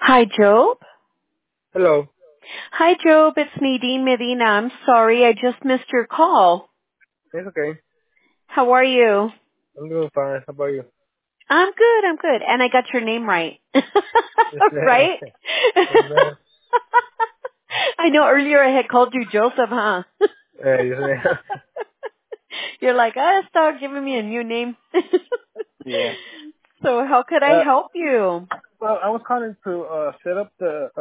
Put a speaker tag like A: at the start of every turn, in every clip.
A: Hi, Job.
B: Hello.
A: Hi, Job. It's Nadine Medina. I'm sorry, I just missed your call.
B: It's okay.
A: How are you?
B: I'm doing fine. How about you?
A: I'm good. I'm good. And I got your name right.
B: Yes, ma'am.
A: Right?
B: Yes, ma'am.
A: I know earlier I had called you Joseph, huh?
B: Yes, ma'am.
A: You're like, stop giving me a new name.
B: Yeah.
A: So how could I help you?
B: Well, I was calling to set up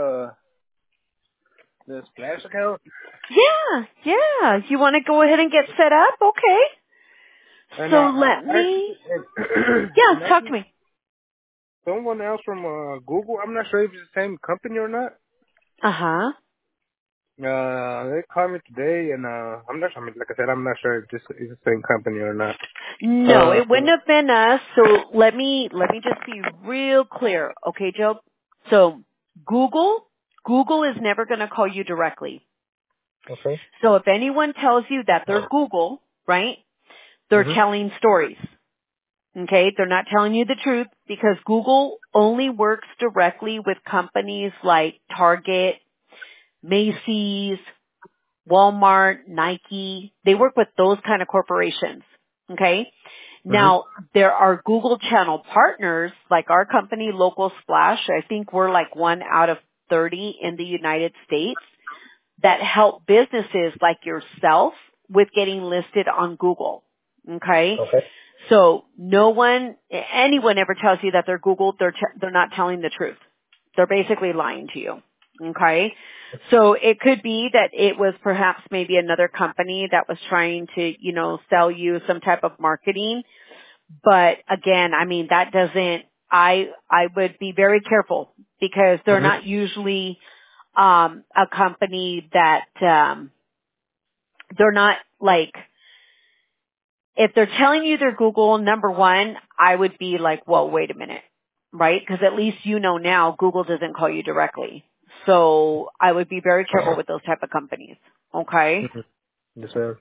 B: the Splash account,
A: Yeah. You want to go ahead and get set up? Okay.
B: and
A: So let
B: I
A: me,
B: and
A: yeah,
B: I
A: talk to
B: think
A: me.
B: someone else from Google. I'm not sure if it's the same company or not.
A: Uh-huh.
B: They called me today, and I'm not sure. I mean, like I said, I'm not sure if this is the same company or not.
A: No,
B: Uh,
A: it wouldn't have been us. So let me just be real clear, okay, Joe? So Google is never going to call you directly.
B: okay.
A: So if anyone tells you that they're Google, right? They're
B: Mhm.
A: telling stories. Okay? They're not telling you the truth because Google only works directly with companies like Target, Macy's, Walmart, Nike. They work with those kind of corporations. Okay?
B: Mhm.
A: Now, there are Google channel partners like our company, Local Splash. I think we're like 1 out of 30 in the United States that help businesses like yourself with getting listed on Google. Okay?
B: Okay.
A: So anyone ever tells you that they're Google, they're not telling the truth. They're basically lying to you. Okay? So it could be that it was perhaps maybe another company that was trying to, sell you some type of marketing. But again, I mean, that doesn't, I would be very careful because they're
B: Mhm.
A: not usually, a company that, they're not like, if they're telling you they're Google, number one, I would be like, whoa, wait a minute, right? Because at least you know now Google doesn't call you directly. So I would be very careful with those type of companies. Okay?
B: Mhm. Yes, ma'am.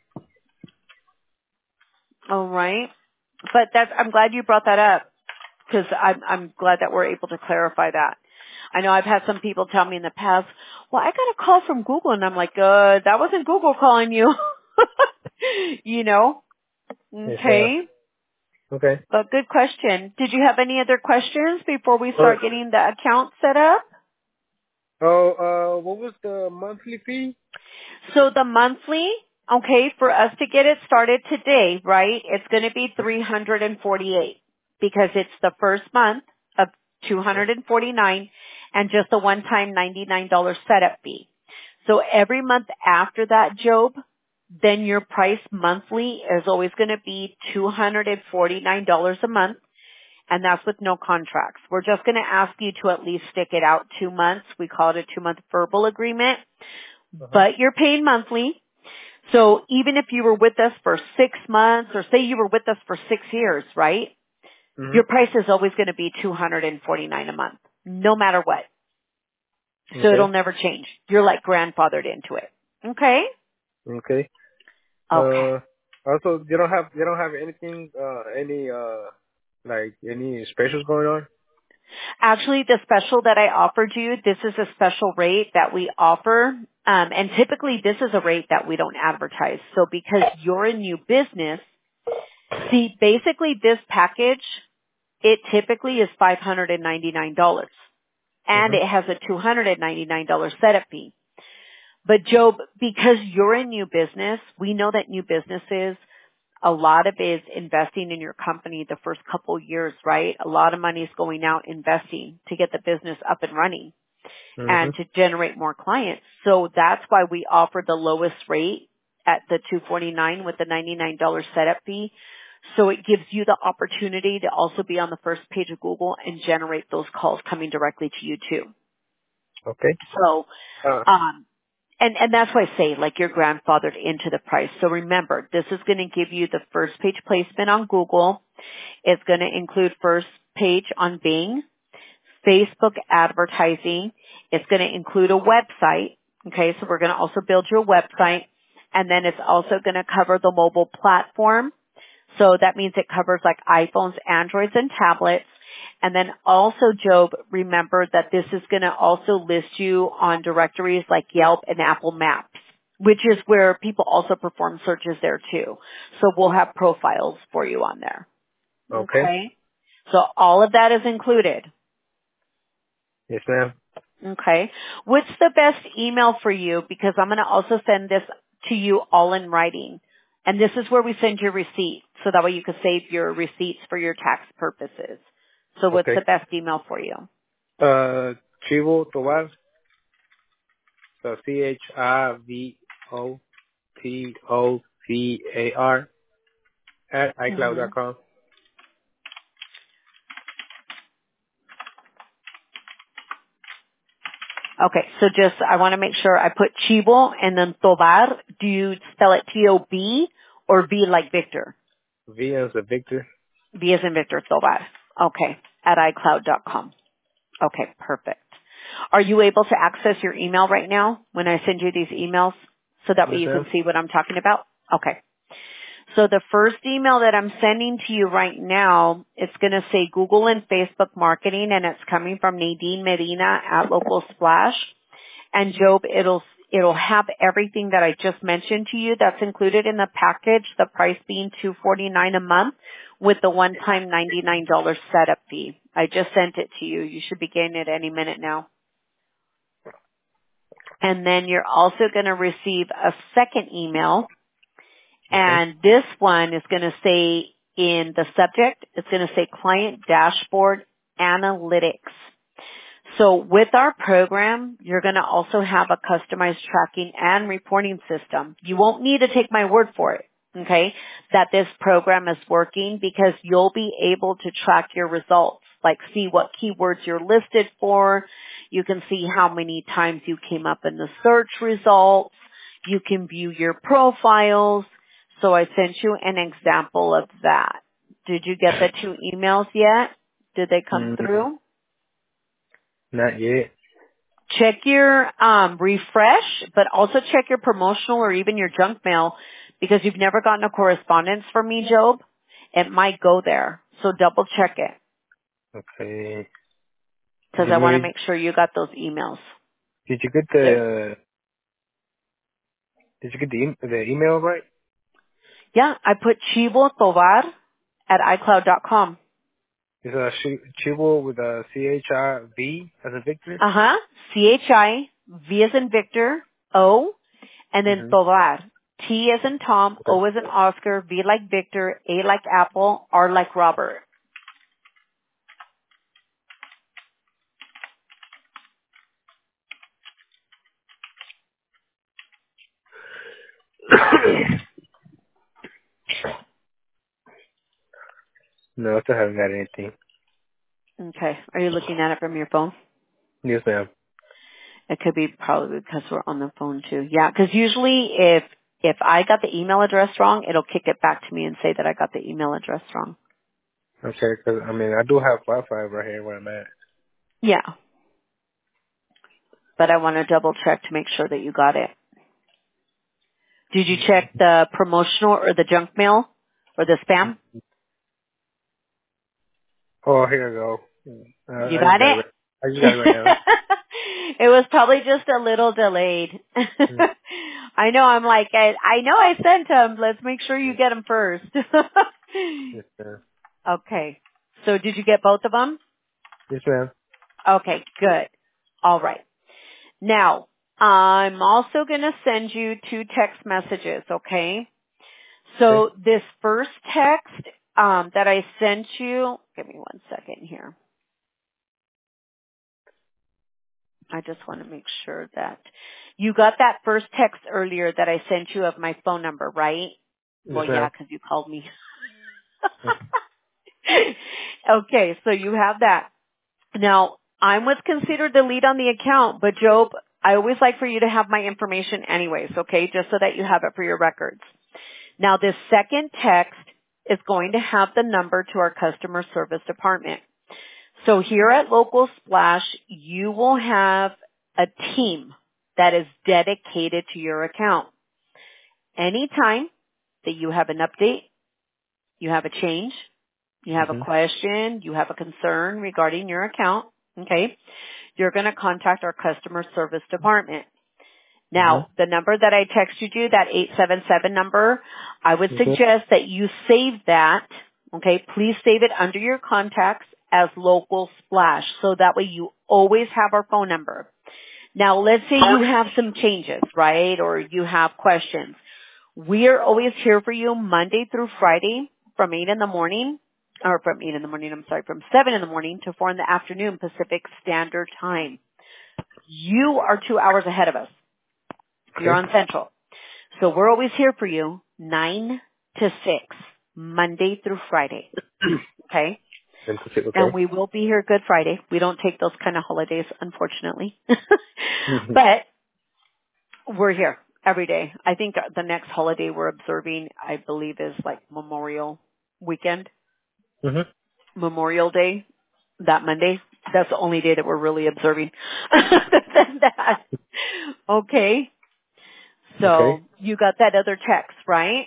A: All right. But I'm glad you brought that up because I'm glad that we're able to clarify that. I know I've had some people tell me in the past, well, I got a call from Google and I'm like, that wasn't Google calling you. you know?
B: Yes, ma'am.
A: Okay.
B: Okay.
A: But good question. Did you have any other questions before we
B: Uh,
A: start getting the account set up?
B: what was the monthly fee?
A: So the monthly, okay, for us to get it started today, right, it's going to be 348 because it's the first month of 249 and just a one-time $99 setup fee. So every month after that, Job, then your price monthly is always going to be $249 a month. And that's with no contracts. We're just going to ask you to at least stick it out 2 months. We call it a 2-month verbal agreement,
B: Uh-huh.
A: but you're paying monthly. So even if you were with us for 6 months or say you were with us for 6 years, right? Your
B: Mm-hmm.
A: price is always going to be $249 a month, no matter what. So it'll
B: Okay.
A: never change. You're like grandfathered into it. Okay?
B: Okay.
A: Okay.
B: Also, you don't have anything, like any specials going on?
A: Actually, the special that I offered you, this is a special rate that we offer. And typically this is a rate that we don't advertise. So because you're a new business, see, basically this package, it typically is $599 and it
B: Mm-hmm.
A: has a $299 setup fee. But Job, because you're a new business, we know that new businesses, a lot of it is investing in your company the first couple years, right? A lot of money is going out investing to get the business up and running and
B: Mm-hmm.
A: to generate more clients. So that's why we offer the lowest rate at the 249 with the $99 setup fee. So it gives you the opportunity to also be on the first page of Google and generate those calls coming directly to you too.
B: Okay.
A: So,
B: Uh,
A: um, and that's why I say like you're grandfathered into the price. So remember, this is going to give you the first page placement on Google. It's going to include first page on Bing, Facebook advertising. It's going to include a website. Okay, so we're going to also build your website. And then it's also going to cover the mobile platform. So that means it covers like iPhones, Androids, and tablets. And then also, Job, remember that this is going to also list you on directories like Yelp and Apple Maps, which is where people also perform searches there too. So we'll have profiles for you on there.
B: Okay.
A: Okay? So all of that is included.
B: Yes, ma'am.
A: Okay. What's the best email for you? Because I'm going to also send this to you all in writing. And this is where we send your receipt. So that way you can save your receipts for your tax purposes. So what's
B: Okay.
A: the best email for you?
B: Chivo Tovar. So CHIVOTOVAR at
A: Hmm.
B: iCloud.com.
A: Okay. So just, I want to make sure I put Chivo and then Tovar. Do you spell it T-O-B or V like Victor?
B: V as a Victor.
A: V as in Victor, Tovar. Okay. At iCloud.com. Okay. Perfect. Are you able to access your email right now when I send you these emails so that way
B: Yes,
A: you can
B: ma'am.
A: see what I'm talking about? Okay. So the first email that I'm sending to you right now, it's going to say Google and Facebook marketing, and it's coming from Nadine Medina at Local Splash. And Job, it'll have everything that I just mentioned to you that's included in the package, the price being $249 a month with the one-time $99 setup fee. I just sent it to you. You should be getting it any minute now. And then you're also going to receive a second email,
B: Okay.
A: and this one is going to say in the subject, it's going to say Client Dashboard Analytics. So with our program, you're going to also have a customized tracking and reporting system. You won't need to take my word for it, okay, that this program is working, because you'll be able to track your results, like see what keywords you're listed for. You can see how many times you came up in the search results. You can view your profiles. So I sent you an example of that. Did you get the 2 emails yet? Did they come through?
B: Not yet.
A: Check your refresh, but also check your promotional or even your junk mail, because you've never gotten a correspondence from me, Job. It might go there. So double check it,
B: Okay.
A: because I want to make sure you got those emails.
B: Did you get the email right?
A: Yeah, I put Chivo Tovar at iCloud.com.
B: It's Chivo with a CHIV as a Victor.
A: Uh-huh. C-H-I, V as in Victor, O, and then
B: Mm-hmm.
A: Tovar. T as in Tom,
B: Okay.
A: O as in Oscar, V like Victor, A like Apple, R like Robert.
B: No, I still haven't got anything.
A: Okay. Are you looking at it from your phone?
B: Yes, ma'am.
A: It could be probably because we're on the phone too. Yeah, because usually if I got the email address wrong, it'll kick it back to me and say that I got the email address wrong.
B: I'm sorry, because I mean I do have Wi-Fi right here where I'm at.
A: Yeah, but I want to double check to make sure that you got it. Did you check the promotional or the junk mail or the spam?
B: Oh, here we go.
A: You
B: I just
A: got
B: got it.
A: it?
B: I just got it right now.
A: It was probably just a little delayed. I know. I'm like, I know I sent them. Let's make sure you get them first.
B: Yes, ma'am.
A: Okay. So did you get both of them?
B: Yes, ma'am.
A: Okay, good. All right. Now, I'm also going to send you 2 text messages, okay?
B: Okay.
A: So this first text that I sent you, give me 1 second here. I just want to make sure that you got that first text earlier that I sent you of my phone number, right?
B: Yes,
A: Well, yeah,
B: ma'am.
A: because you called me. Okay, so you have that. Now, I'm what's considered the lead on the account, but Job, I always like for you to have my information anyways, okay, just so that you have it for your records. Now, this second text is going to have the number to our customer service department. So here at Local Splash, you will have a team that is dedicated to your account. Anytime that you have an update, you have a change, You have a question, you have a concern regarding your account, okay? You're going to contact our customer service department. Now, the number that I texted you, that 877 number, I would suggest that you save that, okay? Please save it under your contacts as local splash so that way you always have our phone number. Now, let's say you have some changes, right? Or you have questions. We are always here for you Monday through Friday from 8 in the morning, or from 8 in the morning, from 7 in the morning to 4 in the afternoon Pacific Standard Time. You are 2 hours ahead of us. You're on Central. So we're always here for you 9 to 6, Monday through Friday. Okay? And we will be here Good Friday. We don't take those kind of holidays, unfortunately. But we're here every day. I think the next holiday we're observing, I believe, is like Memorial Weekend. Memorial Day, that Monday. That's the only day that we're really observing. Other than that. Okay. So you got that other text, right?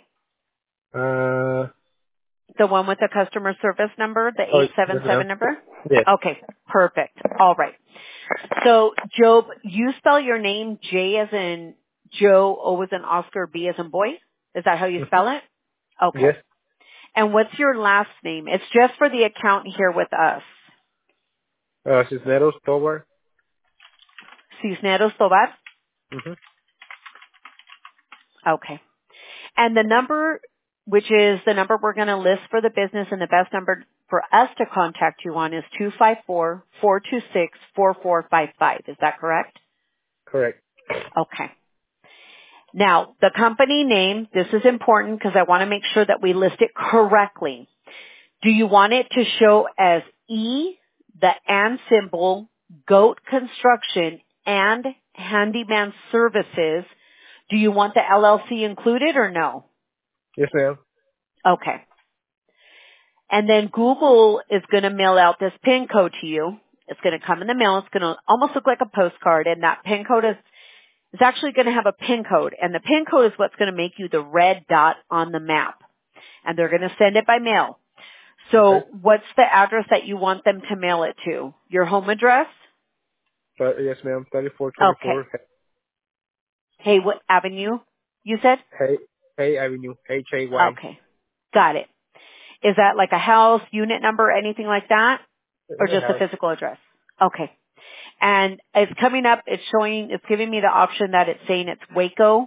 A: The one with the customer service number, the 877 number?
B: Yes.
A: Okay, perfect. All right. So, Job, you spell your name J as in Joe, O as in Oscar, B as in boy? Is that how you spell it? Okay.
B: Yes.
A: And what's your last name? It's just for the account here with us.
B: Cisneros Tobar.
A: Cisneros Tobar? Okay. And the number, which is the number we're going to list for the business and the best number for us to contact you on is 254-426-4455. Is that correct?
B: Correct.
A: Okay. Now, the company name, this is important because I want to make sure that we list it correctly. Do you want it to show as E, the and symbol, GOAT Construction, and Handyman Services? Do you want the LLC included or no?
B: Yes, ma'am.
A: Okay. And then Google is going to mail out this PIN code to you. It's going to come in the mail. It's going to almost look like a postcard, and that PIN code is actually going to have a PIN code, and the PIN code is what's going to make you the red dot on the map. And they're going to send it by mail. So what's the address that you want them to mail it to? Your home address?
B: Yes, ma'am. 3424.
A: Okay. Haywood Avenue, you said?
B: Hay Avenue, Hay.
A: Okay. Got it. Is that like a house, unit number, anything like that? Or just a physical address? Okay. And it's coming up, it's giving me the option that it's saying it's Waco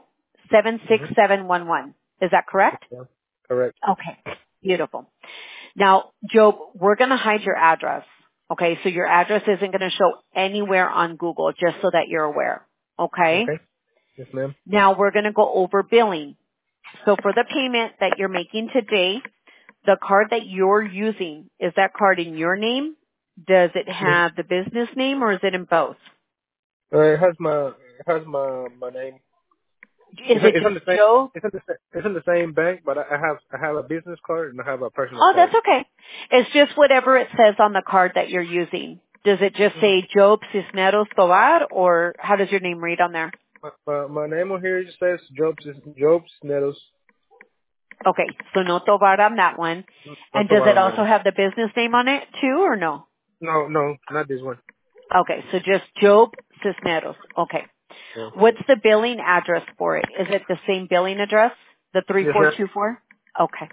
A: 76711. Is that correct?
B: Yeah. Correct.
A: Okay. Beautiful. Now, Job, we're going to hide your address. Okay. So your address isn't going to show anywhere on Google, just so that you're aware. Okay.
B: Okay. Yes, ma'am.
A: Now we're going to go over billing. So for the payment that you're making today, the card that you're using, is that card in your name? Does it have the business name or is it in both?
B: It has my name.
A: Is it just Joe?
B: It's in the same bank, but I have a business card and I have a personal
A: Oh,
B: card.
A: that's okay. It's just whatever it says on the card that you're using. Does it just say Job Cisneros Tovar, or how does your name read on there?
B: My name on here just says Job Cisneros.
A: Okay, so no Tovar on that one. And does it also have the business name on it too, or no?
B: No, not this one.
A: Okay, so just Job Cisneros. Okay.
B: Yeah.
A: What's the billing address for it? Is it the same billing address? The 3424? Okay.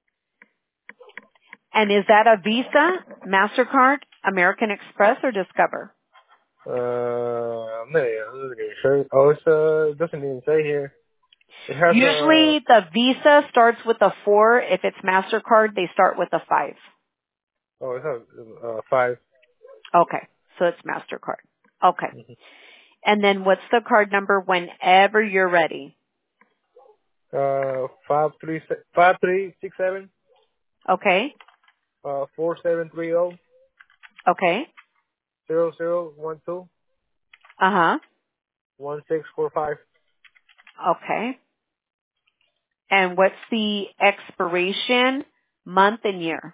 A: And is that a Visa, MasterCard, American Express, or Discover?
B: I'm not really sure. Oh, it doesn't even say here. It has
A: Usually the Visa starts with a 4. If it's MasterCard, they start with a 5.
B: Oh, it has 5.
A: Okay, so it's MasterCard. Okay. And then what's the card number whenever you're ready?
B: 5367.
A: Okay.
B: 4730.
A: Okay.
B: 0012.
A: Uh-huh.
B: 1645.
A: Okay. And what's the expiration month and year?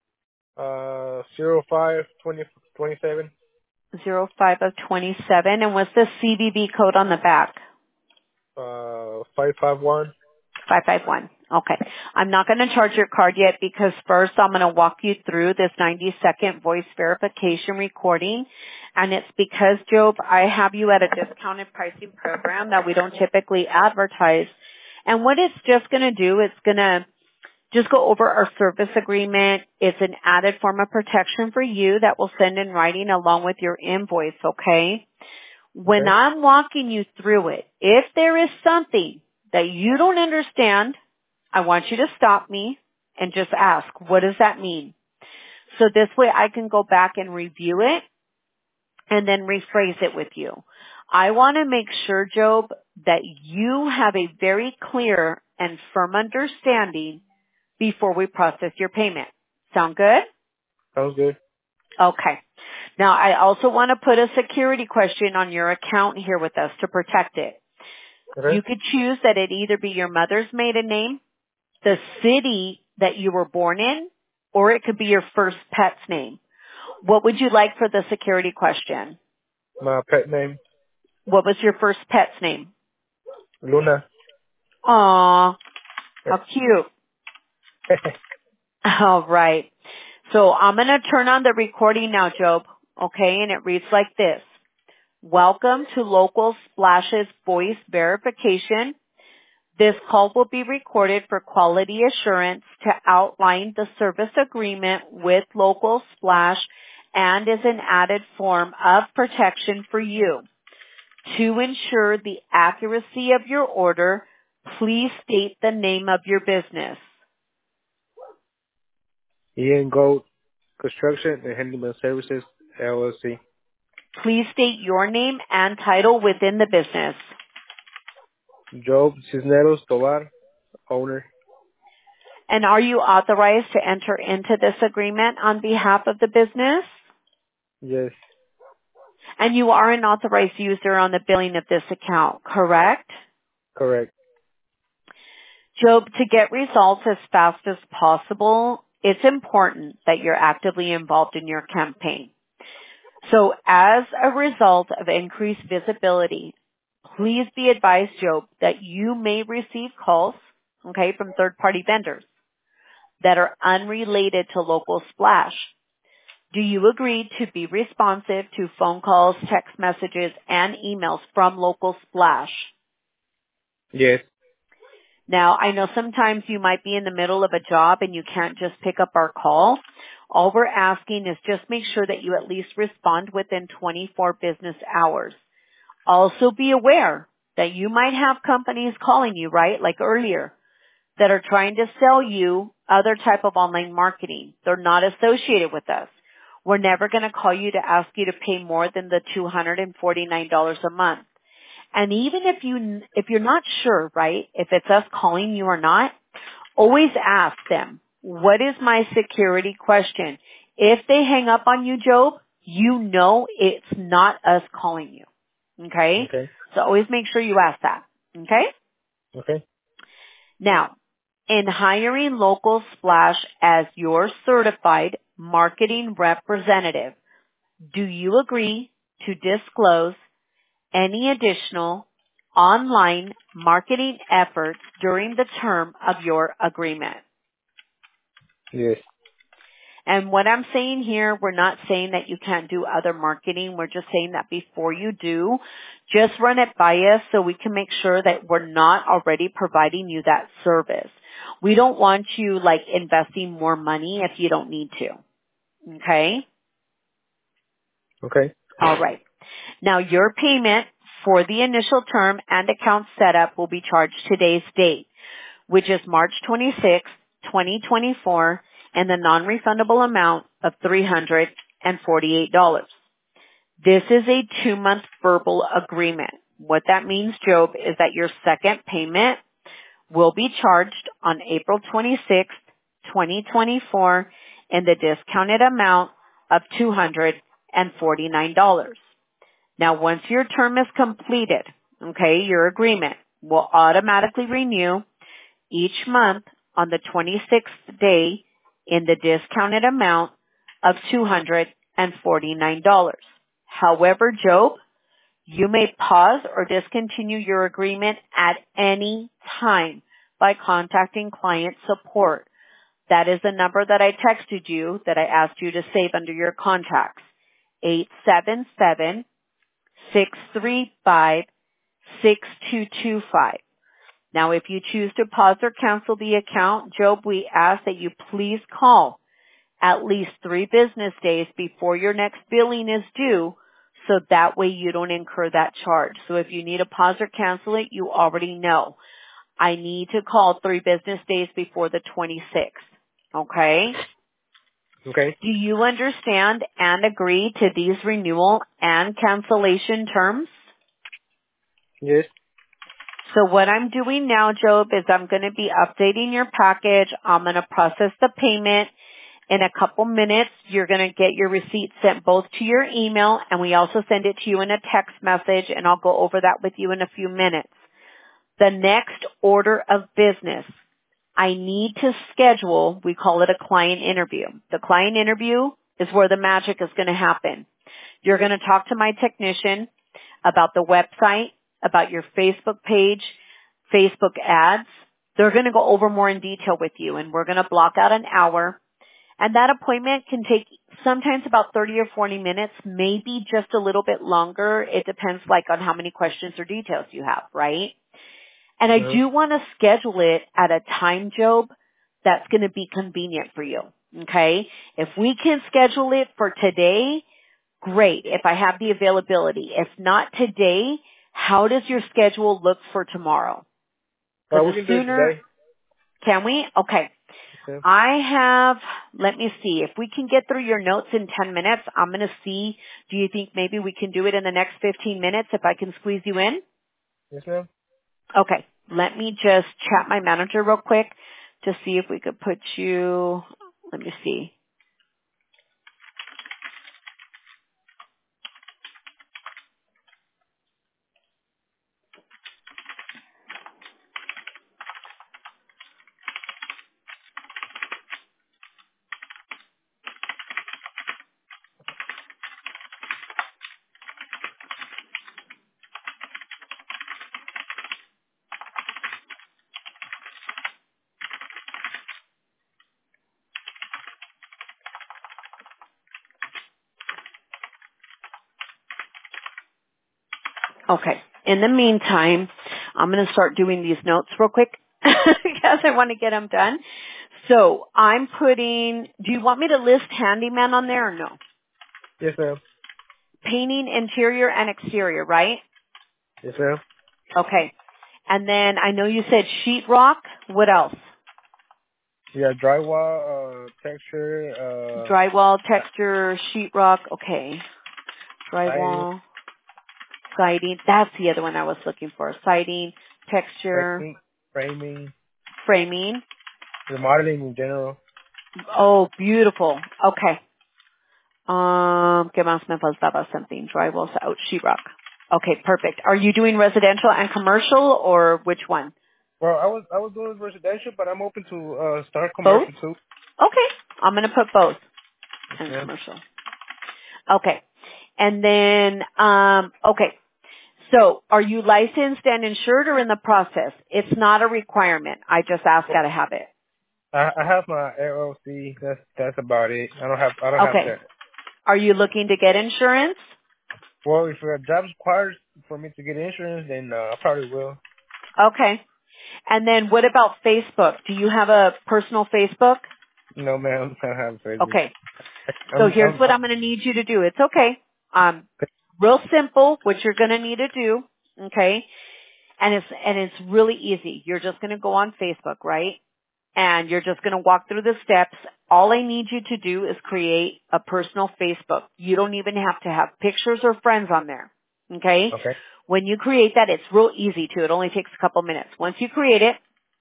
B: 05/20/27.
A: 05 of 27. And what's the CVV code on the back?
B: 551.
A: 551. Okay. I'm not going to charge your card yet because first I'm going to walk you through this 90-second voice verification recording. And it's because, Job, I have you at a discounted pricing program that we don't typically advertise. And what it's just going to do, it's going to just go over our service agreement. It's an added form of protection for you that we'll send in writing along with your invoice, okay? When
B: Okay.
A: I'm walking you through it, if there is something that you don't understand, I want you to stop me and just ask, what does that mean? So this way I can go back and review it and then rephrase it with you. I want to make sure, Job, that you have a very clear and firm understanding before we process your payment. Sound good?
B: Sounds good.
A: Okay. Now I also want to put a security question on your account here with us to protect it.
B: Okay.
A: You could choose that it either be your mother's maiden name, the city that you were born in, or it could be your first pet's name. What would you like for the security question?
B: My pet name,
A: What was your first pet's name?
B: Luna.
A: Aw, how cute. All right. So I'm going to turn on the recording now, Job. Okay, and it reads like this. Welcome to Local Splash's voice verification. This call will be recorded for quality assurance to outline the service agreement with Local Splash and is an added form of protection for you. To ensure the accuracy of your order, please state the name of your business.
B: Ian Gold Construction and Handyman Services, LLC.
A: Please state your name and title within the business.
B: Job Cisneros Tovar, owner.
A: And are you authorized to enter into this agreement on behalf of the business?
B: Yes,
A: And you are an authorized user on the billing of this account, correct?
B: correct.
A: Job, to get results as fast as possible, it's important that you're actively involved in your campaign. So as a result of increased visibility, please be advised, Job, that you may receive calls, okay, from third-party vendors that are unrelated to Local Splash. Do you agree to be responsive to phone calls, text messages, and emails from Local Splash?
B: Yes.
A: Now, I know sometimes you might be in the middle of a job and you can't just pick up our call. All we're asking is just make sure that you at least respond within 24 business hours. Also be aware that you might have companies calling you, right, like earlier, that are trying to sell you other type of online marketing. They're not associated with us. We're never going to call you to ask you to pay more than the $249 a month. And even if you're not sure, right, if it's us calling you or not, always ask them, what is my security question? If they hang up on you, Job, you know it's not us calling you. Okay?
B: Okay.
A: So always make sure you ask that. Okay?
B: Okay.
A: Now, in hiring Local Splash as your certified marketing representative, do you agree to disclose any additional online marketing efforts during the term of your agreement?
B: Yes.
A: And what I'm saying here, we're not saying that you can't do other marketing. We're just saying that before you do, just run it by us so we can make sure that we're not already providing you that service. We don't want you like investing more money if you don't need to. Okay?
B: Okay.
A: All right. Now your payment for the initial term and account setup will be charged today's date, which is March 26th, 2024, and the non-refundable amount of $348. This is a 2-month verbal agreement. What that means, Job, is that your second payment will be charged on April 26th, 2024, in the discounted amount of $249. Now, once your term is completed, okay, your agreement will automatically renew each month on the 26th day in the discounted amount of $249. However, Job, you may pause or discontinue your agreement at any time by contacting client support. That is the number that I texted you that I asked you to save under your contacts. 877-635-6225. Now, if you choose to pause or cancel the account, Job, we ask that you please call at least 3 business days before your next billing is due, so that way you don't incur that charge. So if you need to pause or cancel it, you already know. I need to call 3 business days before the 26th. Okay?
B: Okay.
A: Do you understand and agree to these renewal and cancellation terms?
B: Yes.
A: So what I'm doing now, Job, is I'm going to be updating your package. I'm going to process the payment. In a couple minutes, you're going to get your receipt sent both to your email, and we also send it to you in a text message, and I'll go over that with you in a few minutes. The next order of business, I need to schedule, we call it a client interview. The client interview is where the magic is going to happen. You're going to talk to my technician about the website, about your Facebook page, Facebook ads. They're going to go over more in detail with you, and we're going to block out an hour. And that appointment can take sometimes about 30 or 40 minutes, maybe just a little bit longer. It depends on how many questions or details you have, right? And I do want to schedule it at a time, Job, that's going to be convenient for you. Okay? If we can schedule it for today, great. If I have the availability. If not today, how does your schedule look for tomorrow?
B: We can do it today.
A: Can we? Okay.
B: Yeah.
A: I have, let me see, if we can get through your notes in 10 minutes, I'm going to see, do you think maybe we can do it in the next 15 minutes if I can squeeze you in?
B: Yes, ma'am.
A: Okay. Let me just chat my manager real quick to see if we could put you, let me see. Okay. In the meantime, I'm going to start doing these notes real quick because I want to get them done. So I'm putting, do you want me to list handyman on there or no?
B: Yes, ma'am.
A: Painting interior and exterior, right?
B: Yes, ma'am.
A: Okay. And then I know you said sheetrock. What else?
B: Yeah, drywall, texture,
A: Drywall, texture, sheetrock. Okay. Drywall, siding. That's the other one I was looking for. Siding, texture,
B: framing,
A: framing.
B: remodeling in general.
A: Oh, beautiful. Okay. ¿Qué más me faltaba? Something. Drywall, sheetrock. Okay, perfect. Are you doing residential and commercial or which one?
B: Well, I was doing residential, but I'm open to start
A: Both?
B: commercial too.
A: Okay. I'm going to put both and
B: Yeah.
A: commercial. Okay. And then, okay. So are you licensed and insured or in the process? It's not a requirement. I just asked gotta have it.
B: I have my LLC. That's about it. I don't have
A: Okay.
B: that.
A: Are you looking to get insurance?
B: Well, if a job requires for me to get insurance, then I probably will.
A: Okay. And then what about Facebook? Do you have a personal Facebook?
B: No, ma'am, I don't have Facebook.
A: Okay. So here's what I'm going to need you to do. It's okay. Real simple, what you're going to need to do, okay? And it's really easy. You're just going to go on Facebook, right? And you're just going to walk through the steps. All I need you to do is create a personal Facebook. You don't even have to have pictures or friends on there, okay?
B: Okay.
A: When you create that, it's real easy too. It only takes a couple minutes. Once you create it,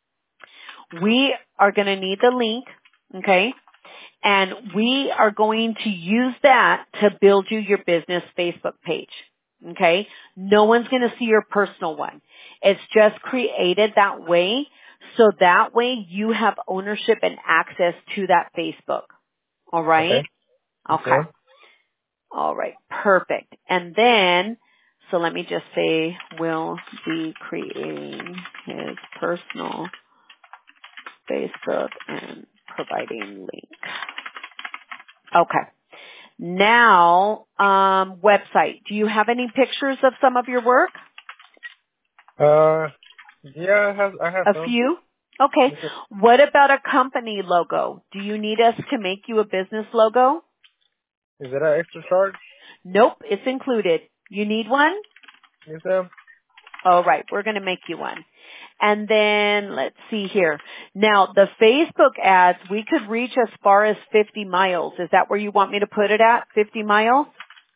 A: we are going to need the link, okay? And we are going to use that to build you your business Facebook page. Okay? No one's going to see your personal one. It's just created that way so that way you have ownership and access to that Facebook. All right? Okay. All right. Perfect. And then, so let me just say, will be creating his personal Facebook and providing link. Okay. Now, website. Do you have any pictures of some of your work?
B: Yeah, I have
A: A
B: some.
A: few? Okay.
B: Yes, sir.
A: What about a company logo? Do you need us to make you a business logo?
B: Is that an extra charge?
A: Nope, it's included. You need one?
B: Yes, ma'am.
A: All right, we're going to make you one. And then let's see here. Now, the Facebook ads, we could reach as far as 50 miles. Is that where you want me to put it at? 50 miles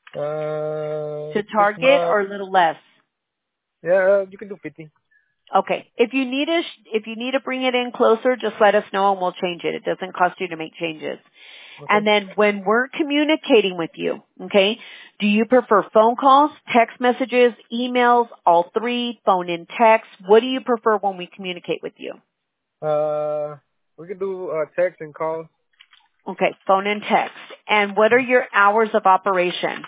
A: to
B: 50
A: target
B: miles.
A: or a little less?
B: Yeah, you can do 50.
A: Okay. If you need to bring it in closer, just let us know and we'll change it. It doesn't cost you to make changes.
B: Okay.
A: And then when we're communicating with you, okay, do you prefer phone calls, text messages, emails, all three, phone and text? What do you prefer when we communicate with you?
B: We can do text and calls.
A: Okay, phone and text. And what are your hours of operation?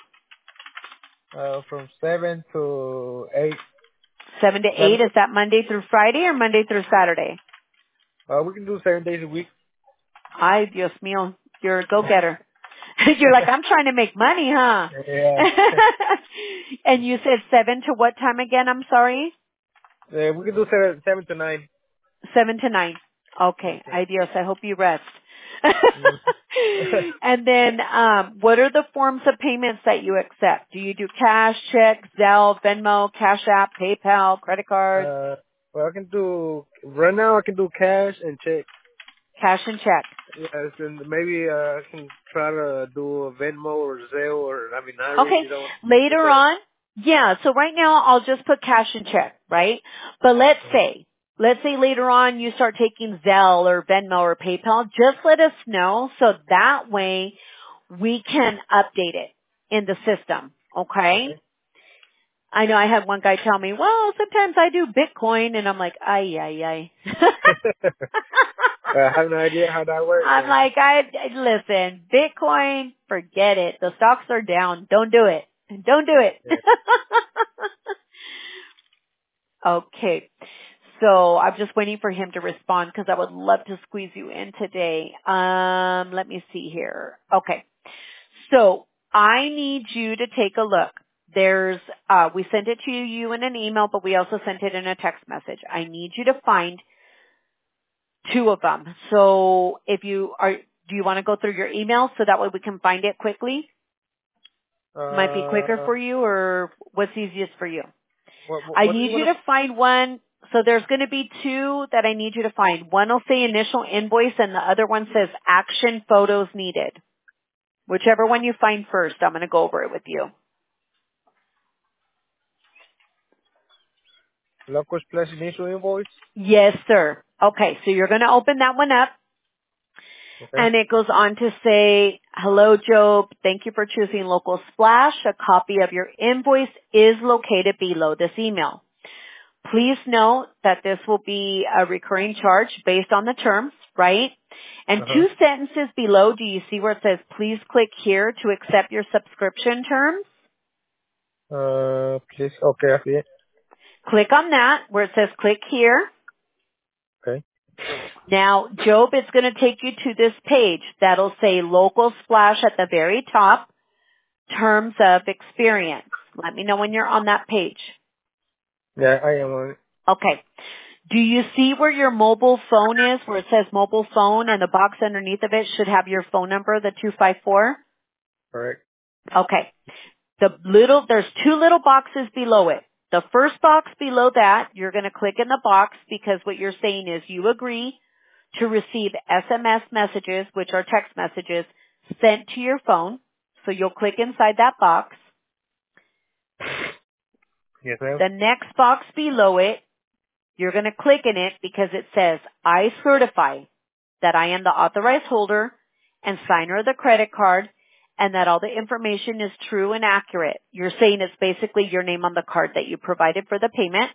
B: From 7 to 8.
A: 7 to 8, is that Monday through Friday or Monday through Saturday?
B: We can do 7 days a week.
A: Ay, Dios mío, you're a go-getter. You're like, I'm trying to make money, huh?
B: Yeah.
A: And you said 7 to what time again? I'm sorry?
B: Yeah, we can do 7 to 9.
A: 7 to 9. Okay.
B: Okay.
A: Ay Dios, I hope you rest.
B: Mm.
A: And then, what are the forms of payments that you accept? Do you do cash, check, Zelle, Venmo, Cash App, PayPal, credit card?
B: Well, right now I can do cash and check.
A: Cash and check.
B: Yes, and maybe I can try to do a Venmo or Zelle or, I
A: Okay.
B: really don't.
A: Later on, yeah, so right now I'll just put cash and check, right? But let's say later on you start taking Zelle or Venmo or PayPal, just let us know so that way we can update it in the system, okay?
B: Okay.
A: I know I had one guy tell me, well, sometimes I do Bitcoin, and I'm like, ay.
B: I have no idea how that works.
A: I'm like, listen, Bitcoin, forget it. The stocks are down. Don't do it. Don't do it.
B: Yeah.
A: Okay. So I'm just waiting for him to respond because I would love to squeeze you in today. Let me see here. Okay. So I need you to take a look. We sent it to you in an email, but we also sent it in a text message. I need you to find 2 of them. So do you want to go through your email so that way we can find it quickly? Might be quicker for you, or what's easiest for you? I
B: What do you
A: need you
B: want
A: to find one. So there's going to be 2 that I need you to find. One will say initial invoice and the other one says action photos needed. Whichever one you find first, I'm going to go over it with you.
B: Local Splash initial invoice?
A: Yes, sir. Okay, so you're going to open that one up.
B: Okay.
A: And it goes on to say, hello, Job. Thank you for choosing Local Splash. A copy of your invoice is located below this email. Please note that this will be a recurring charge based on the terms, right? And 2 sentences below, do you see where it says, please click here to accept your subscription terms?
B: Please. Okay, I see it.
A: Click on that where it says click here.
B: Okay.
A: Now, Job, it's going to take you to this page that'll say Local Splash at the very top, terms of experience. Let me know when you're on that page.
B: Yeah, I am on it.
A: Okay. Do you see where your mobile phone is, where it says mobile phone and the box underneath of it should have your phone number, the 254?
B: Correct.
A: Okay. There's 2 little boxes below it. The first box below that, you're going to click in the box because what you're saying is you agree to receive SMS messages, which are text messages, sent to your phone. So you'll click inside that box.
B: Yes, ma'am.
A: The next box below it, you're going to click in it because it says, I certify that I am the authorized holder and signer of the credit card and that all the information is true and accurate. You're saying it's basically your name on the card that you provided for the payment.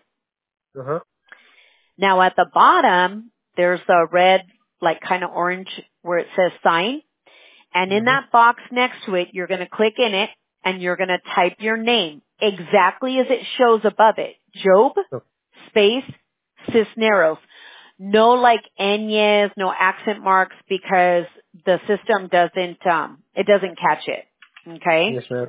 A: Now at the bottom, there's a red, like kind of orange where it says sign. And in that box next to it, you're going to click in it and you're going to type your name exactly as it shows above it. Job, space, Cisneros. No like ñes, no accent marks because the system doesn't, it doesn't catch it. Okay?
B: Yes, ma'am.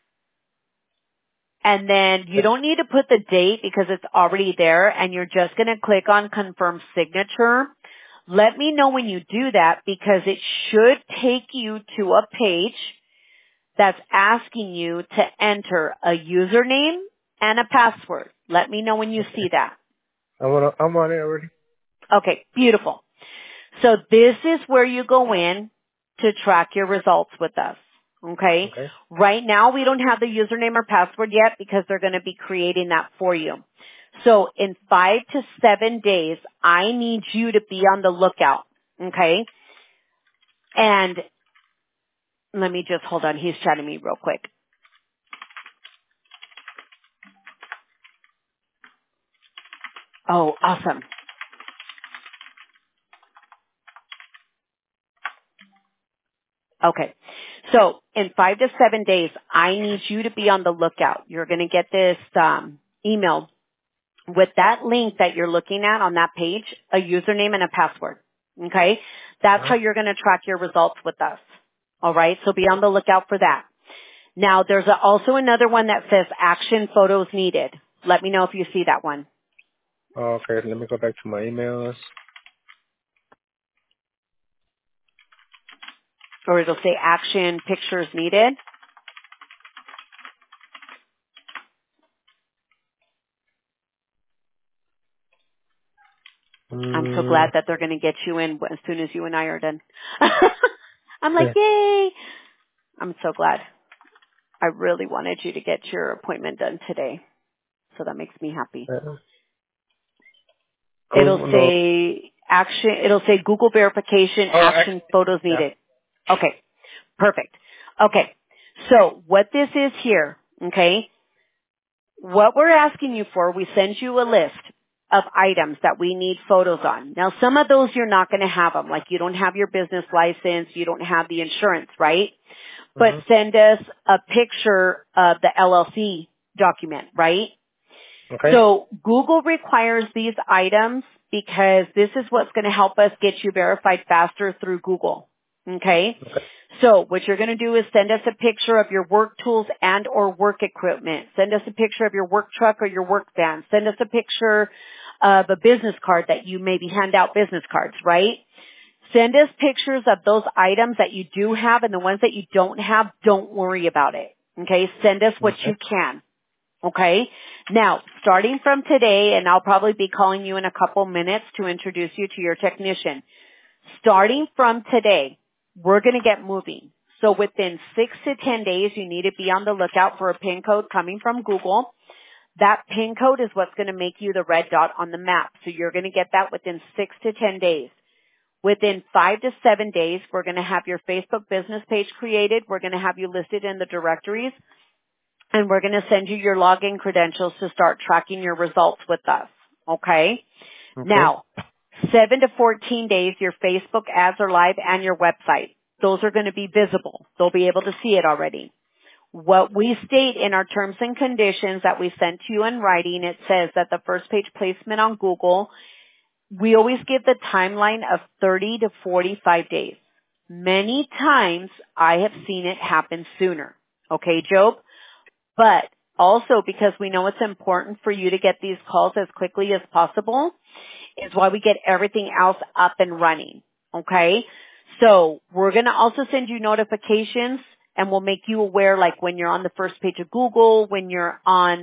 A: And then you don't need to put the date because it's already there and you're just going to click on confirm signature. Let me know when you do that because it should take you to a page that's asking you to enter a username and a password. Let me know when you see that.
B: I'm on it already.
A: Okay, beautiful. So this is where you go in to track your results with us. Okay?
B: Okay.
A: Right now we don't have the username or password yet because they're going to be creating that for you. So in 5 to 7 days, I need you to be on the lookout. Okay? And let me just hold on. He's chatting me real quick. Oh, awesome. Okay. So in 5 to 7 days, I need you to be on the lookout. You're going to get this email with that link that you're looking at on that page, a username and a password. Okay? That's how you're going to track your results with us. All right? So be on the lookout for that. Now, there's also another one that says action photos needed. Let me know if you see that one.
B: Okay, let me go back to my emails.
A: Or it'll say action pictures needed. I'm so glad that they're going to get you in as soon as you and I are done. I'm like, yay! I'm so glad. I really wanted you to get your appointment done today. So that makes me happy. It'll say Google verification, action photos needed. Okay. Perfect. Okay. So what this is here, okay, what we're asking you for, we send you a list of items that we need photos on. Now some of those you're not going to have them, like you don't have your business license, you don't have the insurance, right? But send us a picture of the LLC document, right?
B: Okay.
A: So Google requires these items because this is what's going to help us get you verified faster through Google. Okay? So what you're going to do is send us a picture of your work tools and or work equipment. Send us a picture of your work truck or your work van. Send us a picture of a business card that you maybe hand out business cards, right? Send us pictures of those items that you do have and the ones that you don't have, don't worry about it. Okay? Send us what you can. Okay? Now, starting from today, and I'll probably be calling you in a couple minutes to introduce you to your technician. Starting from today, we're going to get moving. So within 6 to 10 days, you need to be on the lookout for a PIN code coming from Google. That PIN code is what's going to make you the red dot on the map. So you're going to get that within 6 to 10 days. Within 5 to 7 days, we're going to have your Facebook business page created. We're going to have you listed in the directories. And we're going to send you your login credentials to start tracking your results with us. Okay? Now, 7 to 14 days, your Facebook ads are live and your website. Those are going to be visible. They'll be able to see it already. What we state in our terms and conditions that we sent to you in writing, it says that the first page placement on Google, we always give the timeline of 30 to 45 days. Many times I have seen it happen sooner. Okay, Job? But also because we know it's important for you to get these calls as quickly as possible is why we get everything else up and running. Okay? So we're going to also send you notifications and we'll make you aware like when you're on the first page of Google, when your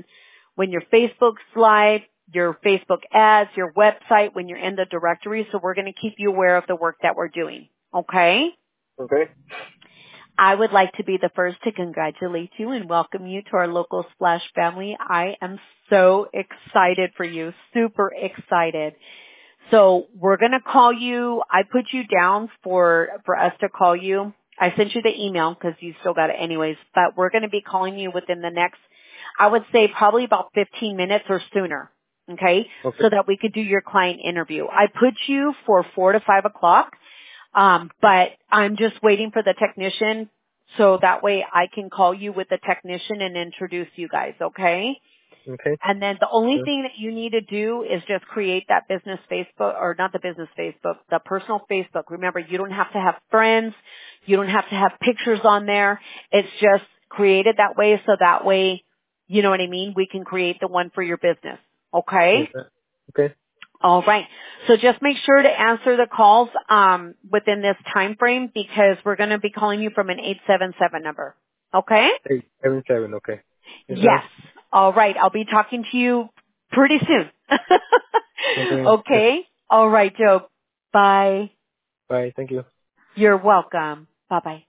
A: Facebook's live, your Facebook ads, your website, when you're in the directory. So we're going to keep you aware of the work that we're doing. Okay?
B: Okay.
A: I would like to be the first to congratulate you and welcome you to our local Splash family. I am so excited for you, super excited. So we're going to call you. I put you down for us to call you. I sent you the email because you still got it anyways, but we're going to be calling you within the next, I would say probably about 15 minutes or sooner. Okay? So that we could do your client interview. I put you for 4 to 5 o'clock. But I'm just waiting for the technician so that way I can call you with the technician and introduce you guys, okay?
B: Okay.
A: And then the only
B: Sure.
A: thing that you need to do is just create that business Facebook, or not the business Facebook, the personal Facebook. Remember, you don't have to have friends. You don't have to have pictures on there. It's just created that way, so that way, you know what I mean? We can create the one for your business. Okay?
B: Yes, sir. Okay.
A: All right. So just make sure to answer the calls within this time frame, because we're going to be calling you from an 877 number. Okay?
B: 877. Okay. Yes,
A: Yes.
B: ma'am.
A: All right. I'll be talking to you pretty soon.
B: Okay. Yes.
A: Okay? All right, Joe. Bye.
B: Bye. Thank you.
A: You're welcome. Bye-bye.